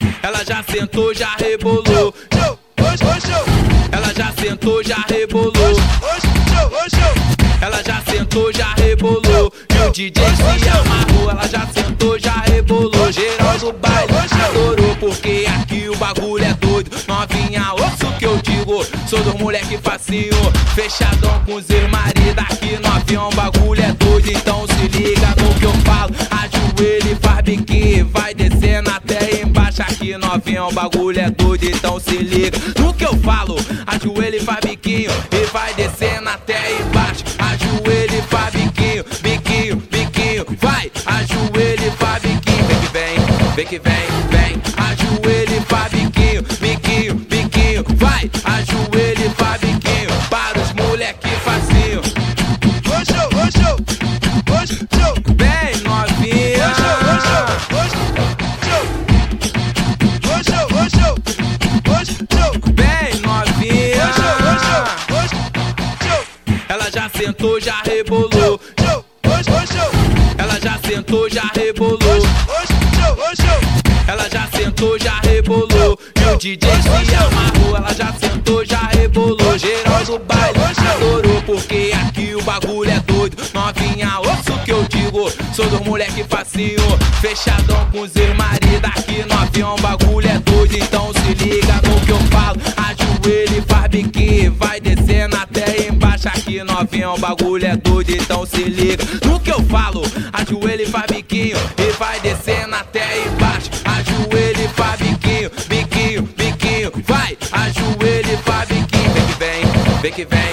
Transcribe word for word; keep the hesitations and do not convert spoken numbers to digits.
Ela já sentou, já rebolou. Ela já sentou, já rebolou. Ela já sentou, já rebolou. E o D J se amarrou. Ela já sentou, já rebolou. Geral do baile adorou, porque aqui o bagulho é doido. Novinha, ouça o que eu digo. Sou dos moleque facinho, fechadão com os marido. Aqui no avião o bagulho é doido. Então se liga no que eu falo. Ajoelha e faz biquinho, vai descendo até embaixo. Aqui no avião o bagulho é doido. Então se liga no que eu falo. Ajoelha e faz biquinho e vai descendo até embaixo. Ajoelha e faz biquinho, biquinho, biquinho. Vai, ajoelha e faz biquinho. Vem que vem, vem que vem, vem. Ajoelha e faz biquinho, biquinho, biquinho. Vai, ajoelha e faz biquinho. Para os moleque facinho. Vem novinha. Vem novinha. Ela já sentou, já rebolou. Ela já sentou, já rebolou. Ela já sentou, já rebolou. E o D J se amarrou. Ela já sentou, já rebolou. Geral do baile adorou, porque aqui o bagulho é doido. Novinha, ouça o que eu digo. Sou dos moleque facinho, fechadão com os marido. Aqui no avião o bagulho é doido. Então se liga no que eu falo. Ajoelha e faz biquinho, vai descendo até embaixo. Aqui no avião o bagulho é doido. Então se liga no que eu falo. Ajoelha e faz biquinho e vai descendo até embaixo. Ajoelha e faz biquinho, biquinho, biquinho. Vai, ajoelha e faz biquinho. Vem que vem, vem que vem.